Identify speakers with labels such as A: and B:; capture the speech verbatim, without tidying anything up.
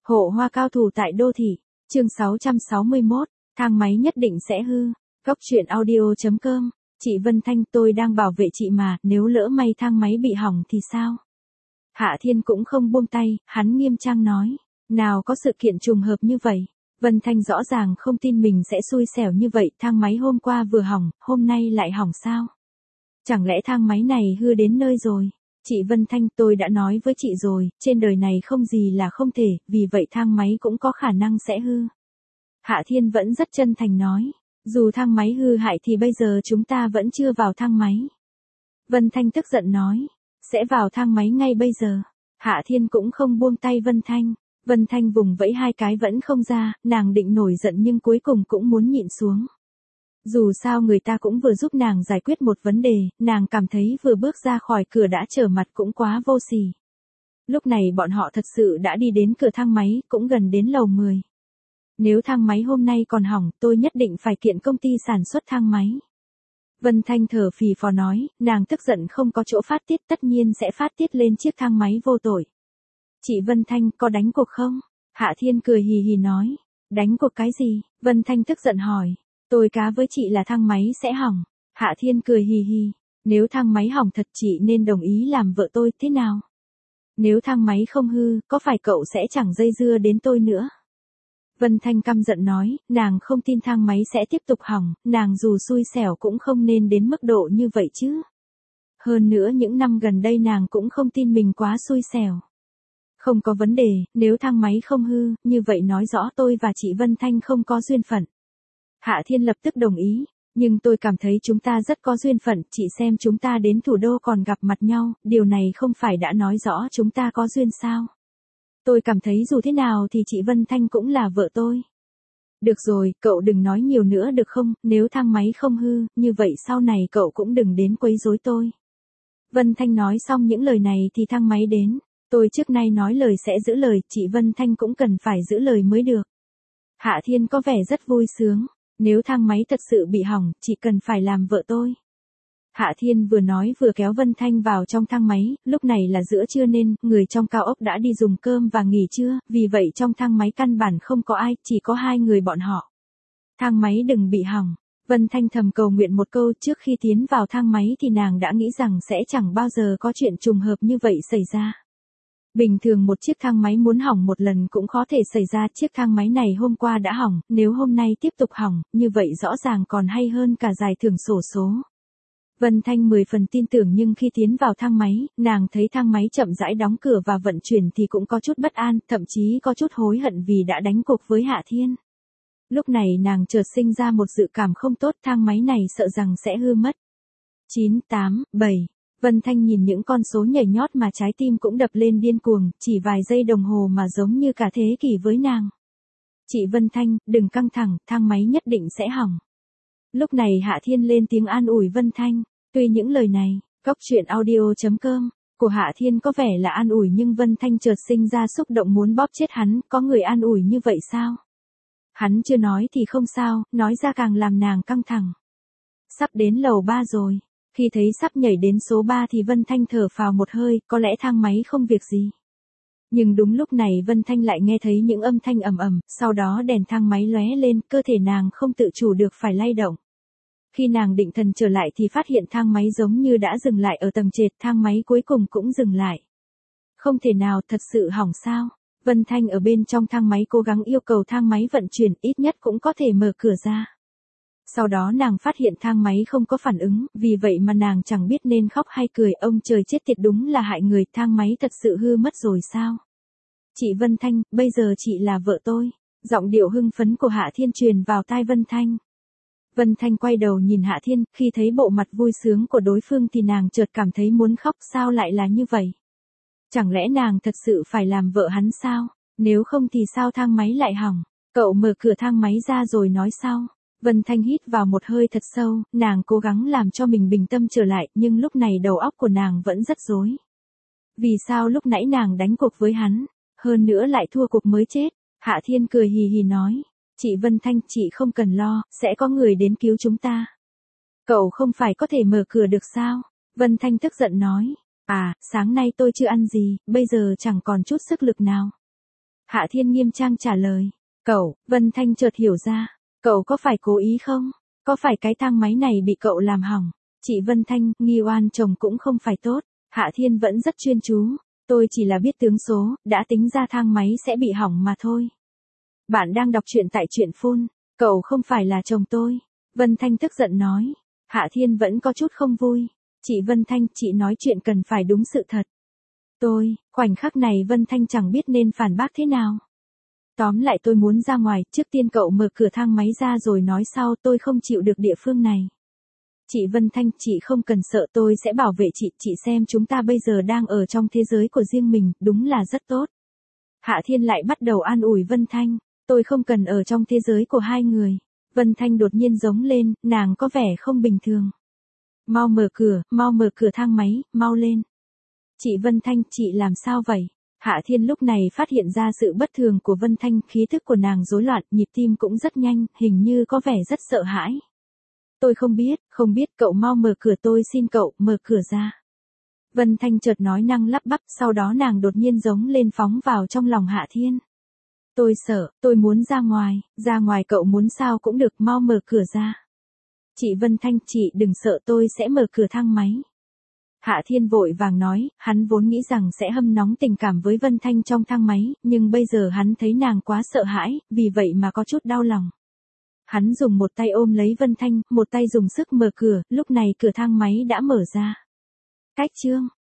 A: Hộ hoa cao thủ tại đô thị, chương sáu trăm sáu mươi mốt, thang máy nhất định sẽ hư. Góc truyện audio chấm com, chị Vân Thanh, tôi đang bảo vệ chị mà, nếu lỡ may thang máy bị hỏng thì sao? Hạ Thiên cũng không buông tay, hắn nghiêm trang nói, nào có sự kiện trùng hợp như vậy. Vân Thanh rõ ràng không tin mình sẽ xui xẻo như vậy, thang máy hôm qua vừa hỏng, hôm nay lại hỏng sao? Chẳng lẽ thang máy này hư đến nơi rồi? Chị Vân Thanh, tôi đã nói với chị rồi, trên đời này không gì là không thể, vì vậy thang máy cũng có khả năng sẽ hư. Hạ Thiên vẫn rất chân thành nói, dù thang máy hư hại thì bây giờ chúng ta vẫn chưa vào thang máy. Vân Thanh tức giận nói, sẽ vào thang máy ngay bây giờ. Hạ Thiên cũng không buông tay Vân Thanh. Vân Thanh vùng vẫy hai cái vẫn không ra, nàng định nổi giận nhưng cuối cùng cũng muốn nhịn xuống. Dù sao người ta cũng vừa giúp nàng giải quyết một vấn đề, nàng cảm thấy vừa bước ra khỏi cửa đã trở mặt cũng quá vô sỉ. Lúc này bọn họ thật sự đã đi đến cửa thang máy, cũng gần đến lầu mười. Nếu thang máy hôm nay còn hỏng, tôi nhất định phải kiện công ty sản xuất thang máy. Vân Thanh thở phì phò nói, nàng tức giận không có chỗ phát tiết, tất nhiên sẽ phát tiết lên chiếc thang máy vô tội. Chị Vân Thanh, có đánh cuộc không? Hạ Thiên cười hì hì nói, đánh cuộc cái gì? Vân Thanh tức giận hỏi. Tôi cá với chị là thang máy sẽ hỏng. Hạ Thiên cười hì hì. Nếu thang máy hỏng thật chị nên đồng ý làm vợ tôi, thế nào? Nếu thang máy không hư, có phải cậu sẽ chẳng dây dưa đến tôi nữa? Vân Thanh căm giận nói, nàng không tin thang máy sẽ tiếp tục hỏng, nàng dù xui xẻo cũng không nên đến mức độ như vậy chứ. Hơn nữa những năm gần đây nàng cũng không tin mình quá xui xẻo. Không có vấn đề, nếu thang máy không hư, như vậy nói rõ tôi và chị Vân Thanh không có duyên phận. Hạ Thiên lập tức đồng ý, nhưng tôi cảm thấy chúng ta rất có duyên phận, chị xem chúng ta đến thủ đô còn gặp mặt nhau, điều này không phải đã nói rõ chúng ta có duyên sao? Tôi cảm thấy dù thế nào thì chị Vân Thanh cũng là vợ tôi. Được rồi, cậu đừng nói nhiều nữa được không, nếu thang máy không hư, như vậy sau này cậu cũng đừng đến quấy rối tôi. Vân Thanh nói xong những lời này thì thang máy đến. Tôi trước nay nói lời sẽ giữ lời, chị Vân Thanh cũng cần phải giữ lời mới được. Hạ Thiên có vẻ rất vui sướng. Nếu thang máy thật sự bị hỏng, chị cần phải làm vợ tôi. Hạ Thiên vừa nói vừa kéo Vân Thanh vào trong thang máy, lúc này là giữa trưa nên, người trong cao ốc đã đi dùng cơm và nghỉ trưa, vì vậy trong thang máy căn bản không có ai, chỉ có hai người bọn họ. Thang máy đừng bị hỏng. Vân Thanh thầm cầu nguyện một câu, trước khi tiến vào thang máy thì nàng đã nghĩ rằng sẽ chẳng bao giờ có chuyện trùng hợp như vậy xảy ra. Bình thường một chiếc thang máy muốn hỏng một lần cũng khó thể xảy ra, chiếc thang máy này hôm qua đã hỏng, nếu hôm nay tiếp tục hỏng, như vậy rõ ràng còn hay hơn cả giải thưởng xổ số. Vân Thanh mười phần tin tưởng nhưng khi tiến vào thang máy, nàng thấy thang máy chậm rãi đóng cửa và vận chuyển thì cũng có chút bất an, thậm chí có chút hối hận vì đã đánh cuộc với Hạ Thiên. Lúc này nàng chợt sinh ra một dự cảm không tốt, thang máy này sợ rằng sẽ hư mất. chín, tám, bảy. Vân Thanh nhìn những con số nhảy nhót mà trái tim cũng đập lên điên cuồng, chỉ vài giây đồng hồ mà giống như cả thế kỷ với nàng. Chị Vân Thanh, đừng căng thẳng, thang máy nhất định sẽ hỏng. Lúc này Hạ Thiên lên tiếng an ủi Vân Thanh, tuy những lời này, góc truyện audio chấm com, của Hạ Thiên có vẻ là an ủi nhưng Vân Thanh chợt sinh ra xúc động muốn bóp chết hắn, có người an ủi như vậy sao? Hắn chưa nói thì không sao, nói ra càng làm nàng căng thẳng. Sắp đến lầu ba rồi. Khi thấy sắp nhảy đến số ba thì Vân Thanh thở phào một hơi, có lẽ thang máy không việc gì. Nhưng đúng lúc này Vân Thanh lại nghe thấy những âm thanh ầm ầm, sau đó đèn thang máy lóe lên, cơ thể nàng không tự chủ được phải lay động. Khi nàng định thần trở lại thì phát hiện thang máy giống như đã dừng lại ở tầng trệt, thang máy cuối cùng cũng dừng lại. Không thể nào, thật sự hỏng sao? Vân Thanh ở bên trong thang máy cố gắng yêu cầu thang máy vận chuyển, ít nhất cũng có thể mở cửa ra. Sau đó nàng phát hiện thang máy không có phản ứng, vì vậy mà nàng chẳng biết nên khóc hay cười, ông trời chết tiệt, đúng là hại người, thang máy thật sự hư mất rồi sao? Chị Vân Thanh, bây giờ chị là vợ tôi. Giọng điệu hưng phấn của Hạ Thiên truyền vào tai Vân Thanh. Vân Thanh quay đầu nhìn Hạ Thiên, khi thấy bộ mặt vui sướng của đối phương thì nàng chợt cảm thấy muốn khóc, sao lại là như vậy? Chẳng lẽ nàng thật sự phải làm vợ hắn sao? Nếu không thì sao thang máy lại hỏng? Cậu mở cửa thang máy ra rồi nói sau. Vân Thanh hít vào một hơi thật sâu, nàng cố gắng làm cho mình bình tâm trở lại, nhưng lúc này đầu óc của nàng vẫn rất rối. Vì sao lúc nãy nàng đánh cuộc với hắn, hơn nữa lại thua cuộc mới chết? Hạ Thiên cười hì hì nói, chị Vân Thanh, chị không cần lo, sẽ có người đến cứu chúng ta. Cậu không phải có thể mở cửa được sao? Vân Thanh tức giận nói, à, sáng nay tôi chưa ăn gì, bây giờ chẳng còn chút sức lực nào. Hạ Thiên nghiêm trang trả lời. Cậu, Vân Thanh chợt hiểu ra. Cậu có phải cố ý không? Có phải cái thang máy này bị cậu làm hỏng? Chị Vân Thanh, nghi oan chồng cũng không phải tốt. Hạ Thiên vẫn rất chuyên chú. Tôi chỉ là biết tướng số, đã tính ra thang máy sẽ bị hỏng mà thôi. Bạn đang đọc truyện tại truyện phun. Cậu không phải là chồng tôi. Vân Thanh tức giận nói. Hạ Thiên vẫn có chút không vui. Chị Vân Thanh, chị nói chuyện cần phải đúng sự thật. Tôi, khoảnh khắc này Vân Thanh chẳng biết nên phản bác thế nào. Tóm lại tôi muốn ra ngoài, trước tiên cậu mở cửa thang máy ra rồi nói sau, tôi không chịu được địa phương này. Chị Vân Thanh, chị không cần sợ, tôi sẽ bảo vệ chị, chị xem chúng ta bây giờ đang ở trong thế giới của riêng mình, đúng là rất tốt. Hạ Thiên lại bắt đầu an ủi Vân Thanh, tôi không cần ở trong thế giới của hai người. Vân Thanh đột nhiên giống lên, nàng có vẻ không bình thường. Mau mở cửa, mau mở cửa thang máy, mau lên. Chị Vân Thanh, chị làm sao vậy? Hạ Thiên lúc này phát hiện ra sự bất thường của Vân Thanh, khí thức của nàng rối loạn, nhịp tim cũng rất nhanh, hình như có vẻ rất sợ hãi. Tôi không biết, không biết, cậu mau mở cửa, tôi xin cậu, mở cửa ra. Vân Thanh chợt nói năng lắp bắp, sau đó nàng đột nhiên giống lên phóng vào trong lòng Hạ Thiên. Tôi sợ, tôi muốn ra ngoài, ra ngoài cậu muốn sao cũng được, mau mở cửa ra. Chị Vân Thanh, chị đừng sợ, tôi sẽ mở cửa thang máy. Hạ Thiên vội vàng nói, hắn vốn nghĩ rằng sẽ hâm nóng tình cảm với Vân Thanh trong thang máy, nhưng bây giờ hắn thấy nàng quá sợ hãi, vì vậy mà có chút đau lòng. Hắn dùng một tay ôm lấy Vân Thanh, một tay dùng sức mở cửa, lúc này cửa thang máy đã mở ra. Cách chương